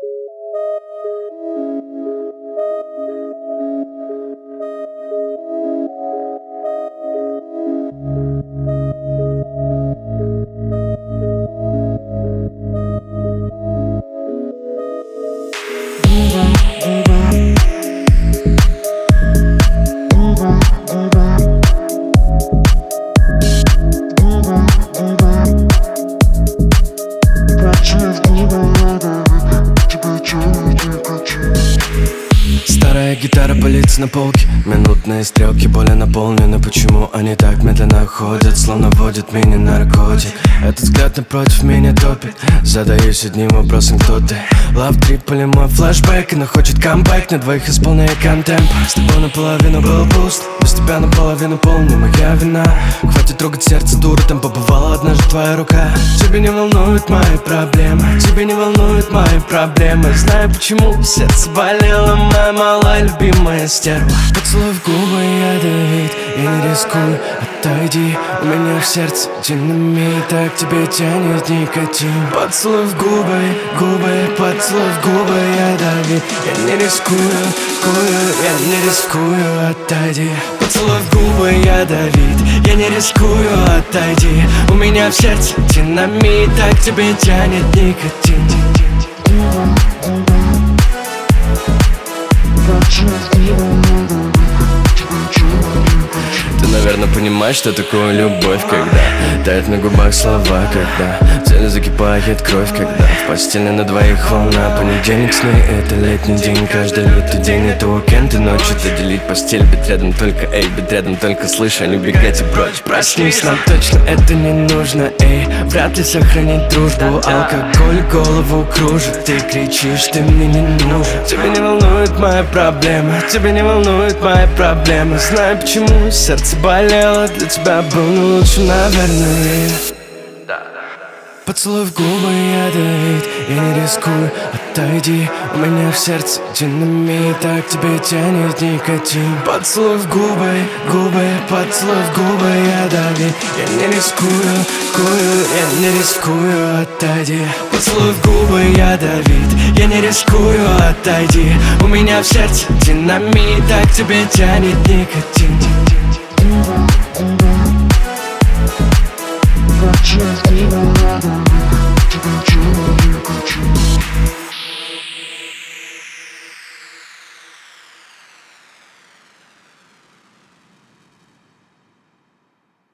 Старая гитара пылится на полке, минутные стрелки более наполнены. Почему они так медленно ходят, словно водят меня на наркотик? Этот взгляд напротив меня топит. Задаюсь одним вопросом: кто ты? Love Trip или мой флешбэк? Она хочет камбэк, на двоих исполняя контемп. С тобой наполовину был пуст, без тебя наполовину полный, моя вина. Хватит трогать сердце, дура, там побывала однажды твоя рука. Тебе не волнуют мои проблемы, тебе не волнуют мои проблемы. Знаю почему сердце болело, моя малая любимая стерва. Поцелуй в губы, ядовит, я не рискую, отойди. У меня в сердце динамит, так к тебе тянет никотин. Поцелуй в губы, поцелуй в губы, ядовит. Я не рискую, я не рискую, отойди. Поцелуй в губы, ядовит. Я не рискую, отойди. У меня в сердце динамит, так к тебе тянет никотин. Ты, наверное, понимаешь, что такое любовь, когда тает на губах слова, когда в теле закипает кровь, когда в постели на двоих волна. Понедельник сны — это летний день, каждый лютый день — это уикенд и ночь. Это делить постель, быть рядом только, эй, быть рядом только, слышь, а не бегать и прочь. Проснись, нам точно это не нужно, эй, вряд ли сохранить дружбу. Алкоголь голову кружит, ты кричишь, ты мне не нужен. Тебе не волнуют мои проблемы, тебе не волнуют мои проблемы. Знаю почему сердце болело, для тебя был не лучше, наверное. Поцелуй в губы, ядовит, я не рискую, отойди. У меня в сердце динамит, так к тебе тянет никотин. Поцелуй в губы, поцелуй в губы, ядовит. Я не рискую, я не рискую, отойди. Поцелуй в губы, ядовит. Я не рискую, отойди. У меня в сердце динамит, так к тебе тянет никотин. Just give a love, to be true, you could choose.